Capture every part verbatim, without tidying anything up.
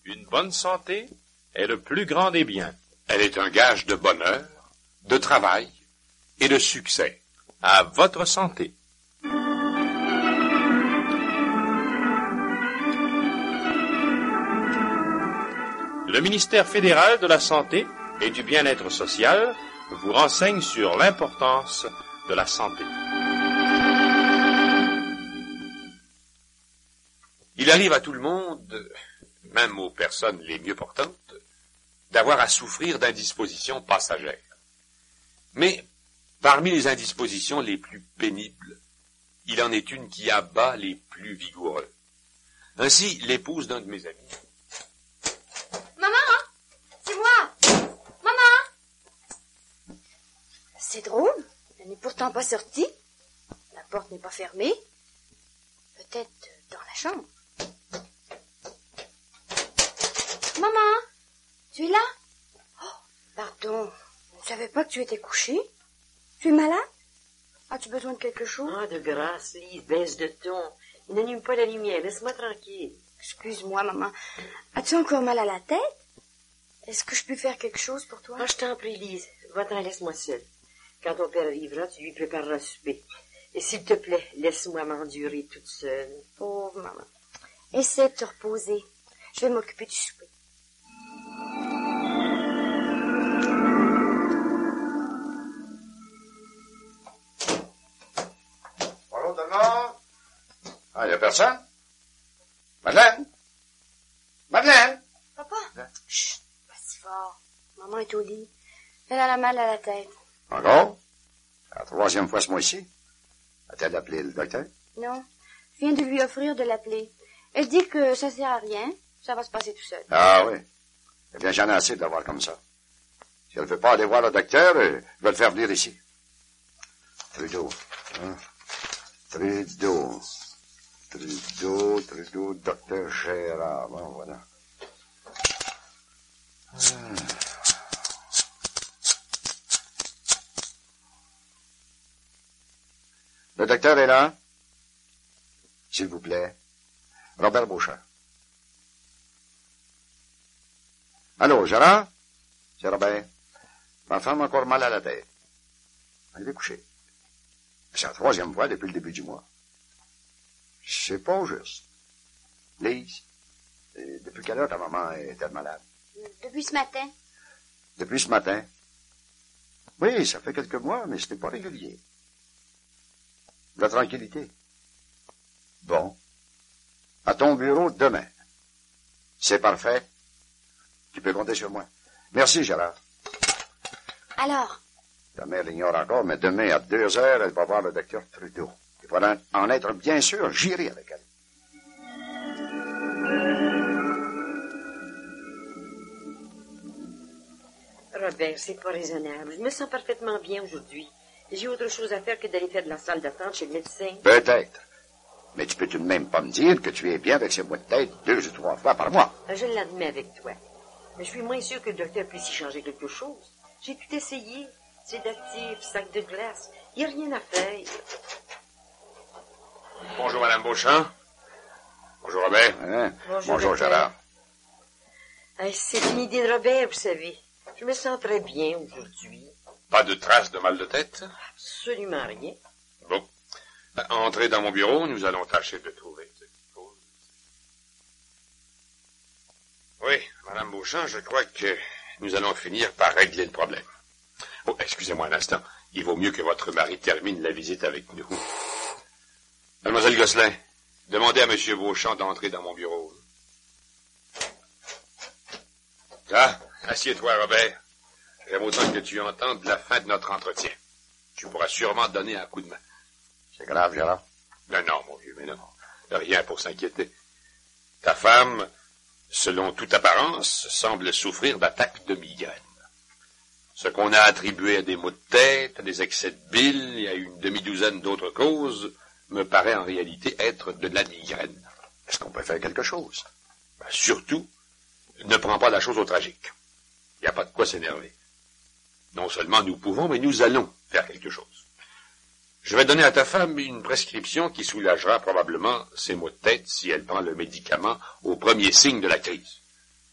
Une bonne santé est le plus grand des biens. Elle est un gage de bonheur, de travail et de succès. À votre santé. Le ministère fédéral de la Santé et du Bien-être social vous renseigne sur l'importance de la santé. Il arrive à tout le monde, même aux personnes les mieux portantes, d'avoir à souffrir d'indispositions passagères. Mais parmi les indispositions les plus pénibles, il en est une qui abat les plus vigoureux. Ainsi, l'épouse d'un de mes amis. Maman, c'est moi. Maman. C'est drôle, elle n'est pourtant pas sortie. La porte n'est pas fermée. Peut-être dans la chambre. Maman, tu es là? Oh, pardon, je ne savais pas que tu étais couchée. Tu es malade? As-tu besoin de quelque chose? Ah, de grâce, Lise, baisse de ton. Il n'allume pas la lumière, laisse-moi tranquille. Excuse-moi, maman. As-tu encore mal à la tête? Est-ce que je peux faire quelque chose pour toi? Ah, je t'en prie, Lise, va-t'en, laisse-moi seule. Quand ton père arrivera, tu lui prépareras souper. Et s'il te plaît, laisse-moi m'endurer toute seule. Pauvre maman. Essaie de te reposer. Je vais m'occuper du souper. Bonjour tout le monde. Ah, il n'y a personne? Madeleine? Madeleine? Papa? Chut, pas si fort. Maman est au lit. Elle a la mal à la tête. Encore? La troisième fois ce mois-ci? A-t-elle appelé le docteur? Non. Je viens de lui offrir de l'appeler. Elle dit que ça sert à rien. Ça va se passer tout seul. Ah oui. Eh bien, j'en ai assez de la voir comme ça. Si elle ne veut pas aller voir le docteur, je vais le faire venir ici. Trudeau. Hein? Trudeau. Trudeau, Trudeau, docteur Gérard. Bon, voilà. Ah. Le docteur est là? S'il vous plaît. Robert Beauchamp. Allô, Gérard? C'est Robert. Ma femme a encore mal à la tête. Elle est couchée. C'est la troisième fois depuis le début du mois. C'est pas juste. Lise, depuis quelle heure ta maman est-elle malade? Depuis ce matin. Depuis ce matin? Oui, ça fait quelques mois, mais ce n'est pas régulier. La tranquillité. Bon. À ton bureau demain. C'est parfait. Tu peux compter sur moi. Merci, Gérard. Alors? Ta mère l'ignore encore, mais demain, à deux heures, elle va voir le docteur Trudeau. Il faudra en être bien sûr, j'irai avec elle. Robert, c'est pas raisonnable. Je me sens parfaitement bien aujourd'hui. J'ai autre chose à faire que d'aller faire de la salle d'attente chez le médecin. Peut-être. Mais tu peux tout de même pas me dire que tu es bien avec ces maux de tête deux ou trois fois par mois. Je l'admets avec toi. Mais je suis moins sûr que le docteur puisse y changer quelque chose. J'ai pu t'essayer. Sédatif, sac de glace. Il n'y a rien à faire. Bonjour, Madame Beauchamp. Bonjour, Robert. Hein? Bonjour, Bonjour Gérard. Ah, c'est une idée de Robert, vous savez. Je me sens très bien aujourd'hui. Pas de traces de mal de tête? Absolument rien. Bon. Entrez dans mon bureau, nous allons tâcher de trouver ce qu'il faut. Oui, Madame Beauchamp, je crois que nous allons finir par régler le problème. Oh, excusez-moi un instant. Il vaut mieux que votre mari termine la visite avec nous. Mademoiselle Gosselin, demandez à Monsieur Beauchamp d'entrer dans mon bureau. Ah, assieds-toi, Robert. J'aime autant que tu entendes la fin de notre entretien. Tu pourras sûrement te donner un coup de main. C'est grave, Gérard? Non, non, mon vieux, mais non. Rien pour s'inquiéter. Ta femme, selon toute apparence, semble souffrir d'attaques de migraine. Ce qu'on a attribué à des maux de tête, à des excès de bile et à une demi-douzaine d'autres causes me paraît en réalité être de la migraine. Est-ce qu'on peut faire quelque chose? Ben, surtout, ne prends pas la chose au tragique. Il n'y a pas de quoi s'énerver. Non seulement nous pouvons, mais nous allons faire quelque chose. Je vais donner à ta femme une prescription qui soulagera probablement ses maux de tête si elle prend le médicament au premier signe de la crise.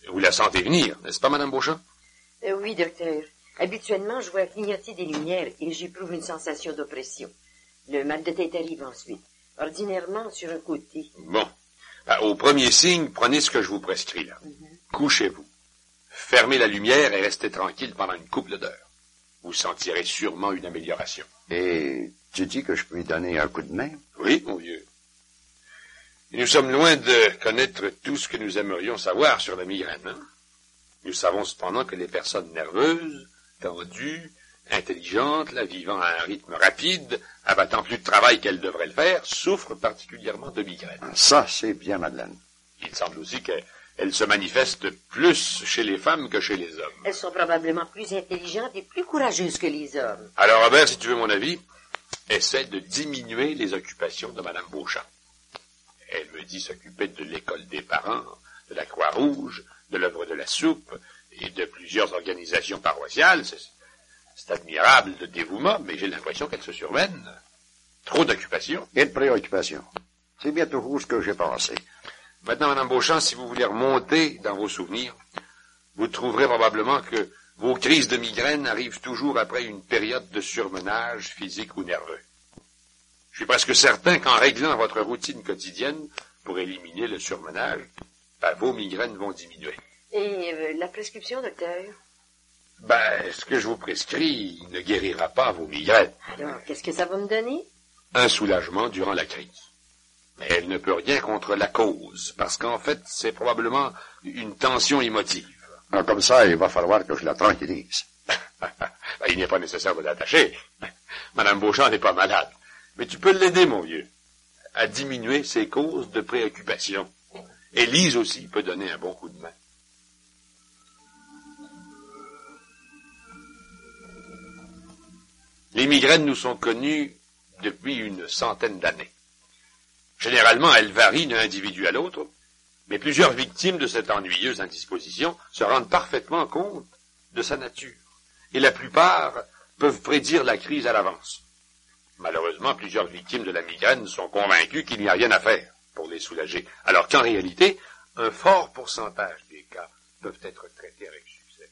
Vous la sentez venir, n'est-ce pas, Madame Beauchamp? Euh, oui, docteur. Habituellement, je vois clignoter des lumières et j'éprouve une sensation d'oppression. Le mal de tête arrive ensuite. Ordinairement, sur un côté. Bon. Ben, au premier signe, prenez ce que je vous prescris, là. Mm-hmm. Couchez-vous. Fermez la lumière et restez tranquille pendant une couple d'heures. Vous sentirez sûrement une amélioration. Et tu dis que je peux lui donner un coup de main? Oui, mon vieux. Et nous sommes loin de connaître tout ce que nous aimerions savoir sur la migraine. Hein? Nous savons cependant que les personnes nerveuses, tendues, intelligentes, la vivant à un rythme rapide, abattant plus de travail qu'elles devraient le faire, souffrent particulièrement de migraine. Ça, c'est bien, Madeleine. Il semble aussi qu'elles se manifestent plus chez les femmes que chez les hommes. Elles sont probablement plus intelligentes et plus courageuses que les hommes. Alors, Robert, si tu veux mon avis, essaie de diminuer les occupations de Madame Beauchamp. Elle me dit s'occuper de l'école des parents, de la Croix-Rouge, de l'œuvre de la soupe et de plusieurs organisations paroissiales. C'est, c'est admirable de dévouement, mais j'ai l'impression qu'elle se surmène. Trop d'occupations. Et de préoccupations. C'est bien toujours ce que j'ai pensé. Maintenant, Madame Beauchamp, si vous voulez remonter dans vos souvenirs, vous trouverez probablement que vos crises de migraine arrivent toujours après une période de surmenage physique ou nerveux. Je suis presque certain qu'en réglant votre routine quotidienne pour éliminer le surmenage, ben, vos migraines vont diminuer. Et euh, la prescription, docteur? Ben, ce que je vous prescris ne guérira pas vos migraines. Alors, qu'est-ce que ça va me donner? Un soulagement durant la crise. Mais elle ne peut rien contre la cause, parce qu'en fait, c'est probablement une tension émotive. Alors, comme ça, il va falloir que je la tranquillise. Ben, il n'est pas nécessaire de l'attacher. Madame Beauchamp n'est pas malade. Mais tu peux l'aider, mon vieux, à diminuer ses causes de préoccupation. Et Lise aussi peut donner un bon coup de main. Les migraines nous sont connues depuis une centaine d'années. Généralement, elles varient d'un individu à l'autre, mais plusieurs victimes de cette ennuyeuse indisposition se rendent parfaitement compte de sa nature. Et la plupart peuvent prédire la crise à l'avance. Malheureusement, plusieurs victimes de la migraine sont convaincues qu'il n'y a rien à faire pour les soulager, alors qu'en réalité, un fort pourcentage des cas peuvent être traités avec succès.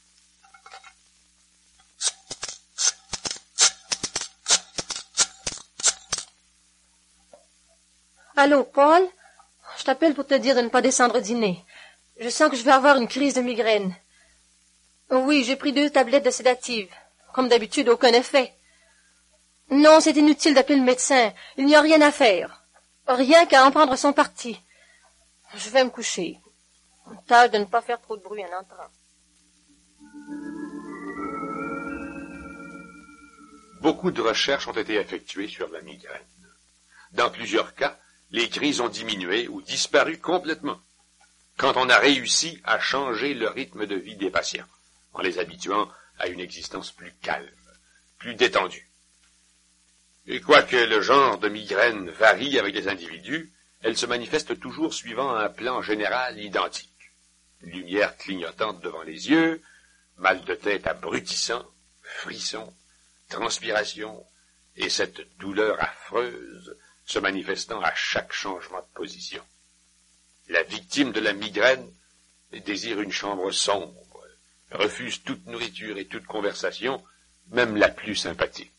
Allô, Paul? Je t'appelle pour te dire de ne pas descendre dîner. Je sens que je vais avoir une crise de migraine. Oui, j'ai pris deux tablettes de sédative. Comme d'habitude, aucun effet. Non, c'est inutile d'appeler le médecin. Il n'y a rien à faire. Rien qu'à en prendre son parti. Je vais me coucher. Tâche de ne pas faire trop de bruit en entrant. Beaucoup de recherches ont été effectuées sur la migraine. Dans plusieurs cas, les crises ont diminué ou disparu complètement, quand on a réussi à changer le rythme de vie des patients, en les habituant à une existence plus calme, plus détendue. Et quoique le genre de migraine varie avec les individus, elle se manifeste toujours suivant un plan général identique. Lumière clignotante devant les yeux, mal de tête abrutissant, frissons, transpiration, et cette douleur affreuse se manifestant à chaque changement de position. La victime de la migraine désire une chambre sombre, refuse toute nourriture et toute conversation, même la plus sympathique.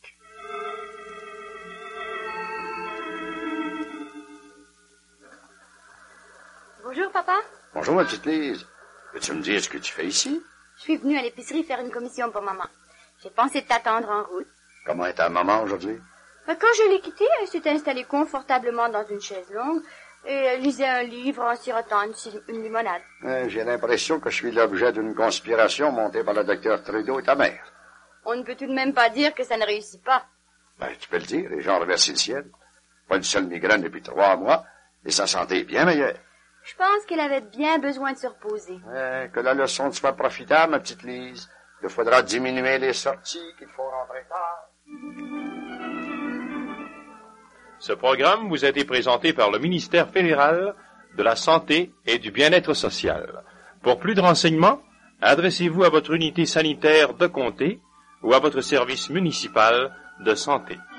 Bonjour, papa. Bonjour, ma petite Lise. Peux-tu me dire ce que tu fais ici? Je suis venue à l'épicerie faire une commission pour maman. J'ai pensé de t'attendre en route. Comment est ta maman aujourd'hui? Quand je l'ai quittée, elle s'était installée confortablement dans une chaise longue et elle lisait un livre en sirotant une, une limonade. Euh, j'ai l'impression que je suis l'objet d'une conspiration montée par le docteur Trudeau et ta mère. On ne peut tout de même pas dire que ça ne réussit pas. Ben, tu peux le dire, les gens remercient le ciel. Pas une seule migraine depuis trois mois et sa santé est bien meilleure. Je pense qu'elle avait bien besoin de se reposer. Euh, que la leçon soit profitable, ma petite Lise. Il faudra diminuer les sorties, qu'il faut rentrer tard. Ce programme vous a été présenté par le ministère fédéral de la Santé et du Bien-être social. Pour plus de renseignements, adressez-vous à votre unité sanitaire de comté ou à votre service municipal de santé.